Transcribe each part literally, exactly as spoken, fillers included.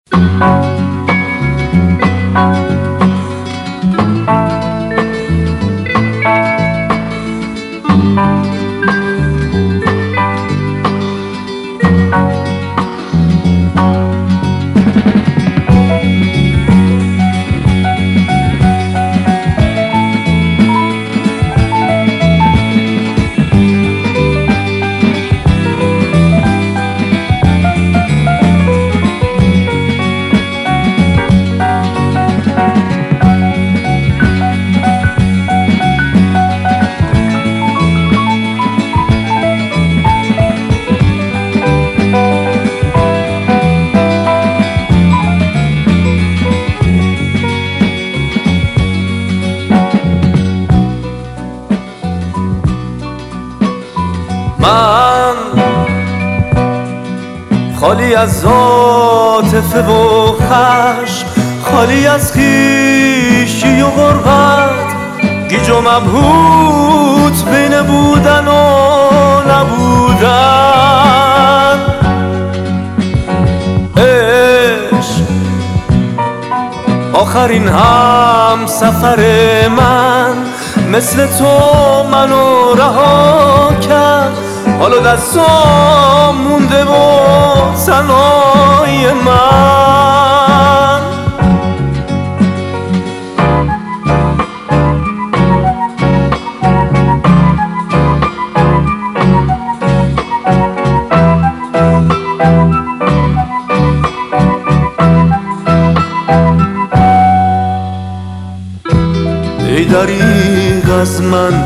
من خالی از عاطفه و خشم، خالی از خویشی و غربت، گیج و مبهوت بین بودن و نبودن. عشق آخرین هم سفر من، مثل تو منو رها کرد، حالا دستام مونده و تنهای من. ای دریغ از من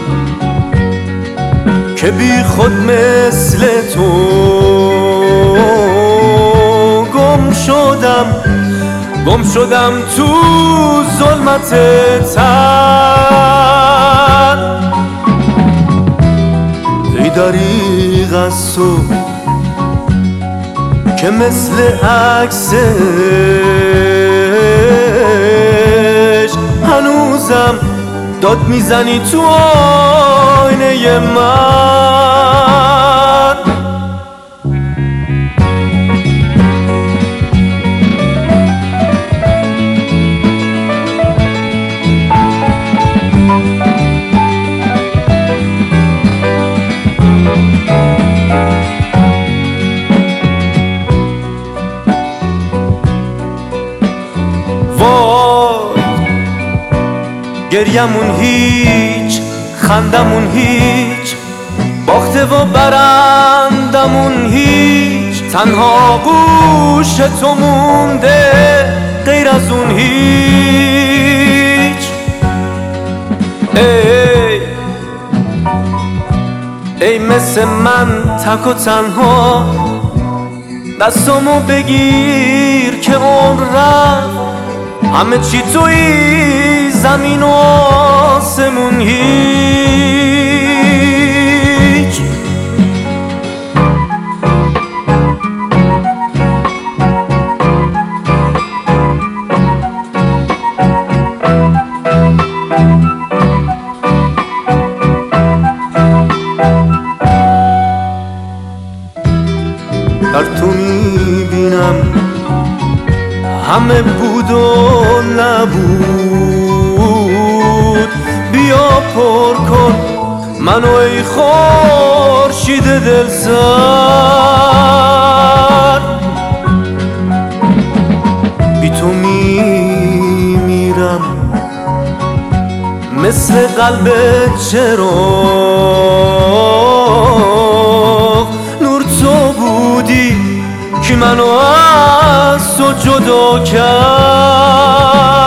که بی خود مثل تو گم شدم، گم شدم تو ظلمت تن. ای دریغ از تو که مثل عکسش هنوزم داد میزنی تو آینه من. وای گریمون هیچ، خندمون هیچ، باخته و برندمون هیچ، تنها گوش تو مونده غیر از اون هیچ. ای ای مثل من تک و تنها، دستامو بگیر که عمر رفت، همه چی توی زمین و آسمون هیچ. در تو میبینم همه بود و نبود، بیا پر کن منو ای خورشید دل سر. بی تو میمیرم مثل قلب چراغ، نور تو بودی که منو از تو جدا کرد.